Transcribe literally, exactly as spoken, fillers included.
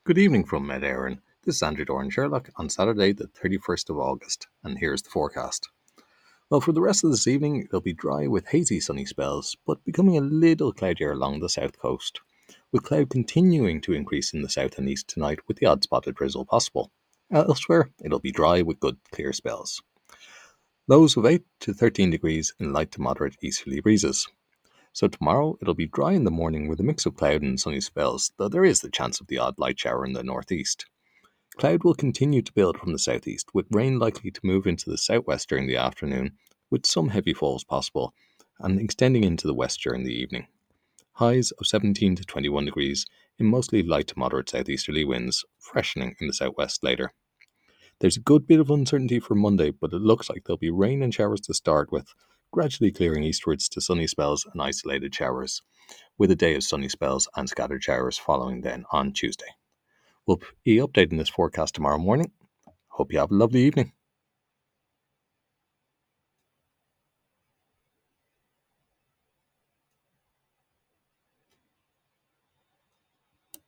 Good evening from Med Éireann. This is Andrew Doran Sherlock on Saturday, the thirty-first of August, and here's the forecast. Well, for the rest of this evening, it'll be dry with hazy sunny spells, but becoming a little cloudier along the south coast, with cloud continuing to increase in the south and east tonight with the odd spotted drizzle possible. Elsewhere, it'll be dry with good clear spells. Lows of eight to thirteen degrees in light to moderate easterly breezes. So tomorrow it'll be dry in the morning with a mix of cloud and sunny spells, though there is the chance of the odd light shower in the northeast. Cloud will continue to build from the southeast, with rain likely to move into the southwest during the afternoon, with some heavy falls possible, and extending into the west during the evening. Highs of seventeen to twenty-one degrees in mostly light to moderate southeasterly winds, freshening in the southwest later. There's a good bit of uncertainty for Monday, but it looks like there'll be rain and showers to start with, gradually clearing eastwards to sunny spells and isolated showers, with a day of sunny spells and scattered showers following then on Tuesday. We'll be updating this forecast tomorrow morning. Hope you have a lovely evening.